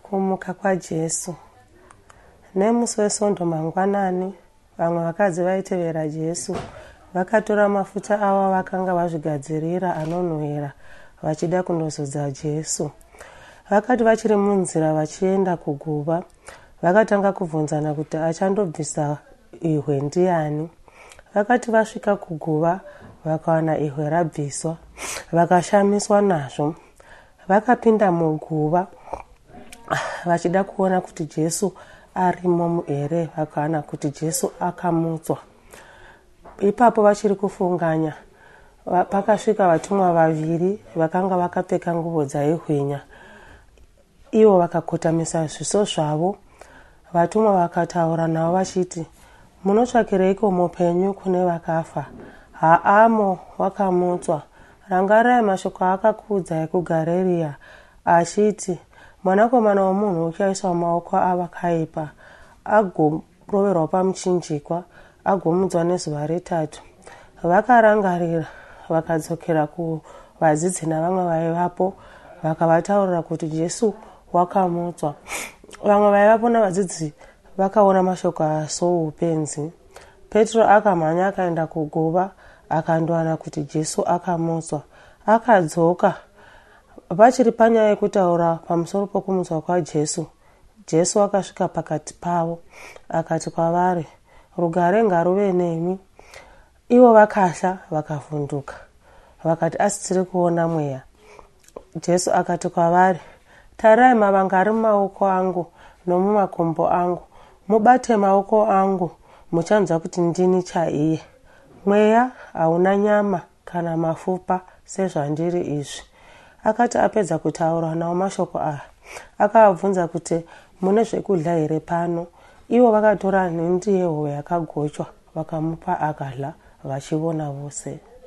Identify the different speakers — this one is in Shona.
Speaker 1: Kumuka kwaJesu. Nemusi weSondo mangwanani, vamwe vakadzi vaitevera Jesu vakatora mafuta avo vakanga vazvigadzirira anonhuhwira vachida kundozodza Jesu. Vakati vachiri munzira vachienda kuguva, vakatanga kubvunzana kuti achandobvisa ihwe ndiani. Vakati vasvika kuguva, vakawana ihwe rabviswa, vakashamiswa nazvo. Vakapinda muguva vachida kuona kuti Jesu arimo here, vakaona kuti Jesu akamutswa. Ipapo vachiri kufunganya, pakasvika vatumwa vaviri vakanga vakapfeka nguvo dzaihwinya. Ivo vakakotamisa zviso zvavo. Vatumwa vakataura navo vachiti, munotsvakireiko mupenyu kune vakafa? Haamo, wakamutswa. Rangarai mashoko akakuudzai kuGarirea achiti, Mwanakomana womunhu uchaiswa mumaoko avakaipa, agoroverwa pamuchinjikwa, agomudzwa nezuva retatu. Vakarangarira, vakadzokera kuvadzidzi navamwe vaivapo, vakavataurira kuti Jesu wakamutswa. Vamwe vaivapo navadzidzi vakaona mashoko aya soupenzi. Petro akamhanya akaenda kuguva akandowana kuti Jesu akamutswa. Akadzoka. Vachiri panyaya yekutaura pamusoro pokumutswa kwaJesu, Jesu akasvika pakati pavo akati kwavari, rugare ngaruve nemi. Ivo vakasha vakavhunduka. Vakati, asi tiri kuona mweya. Jesu akati kwavari, tarai mavanga ari mumaoko angu nomumakumbo angu. Mubate maoko angu, muchanzwa kuti ndini chaiye. Mweya hauna nyama kana mapfupa sezvandiri izvi. Akati apedza kutaura nawo mashoko aya, akavabvunza kuti mune zvekudya here pano. Ivo vakatora nhindi yehove yakagochwa vakamupa akadla, vachiona vose.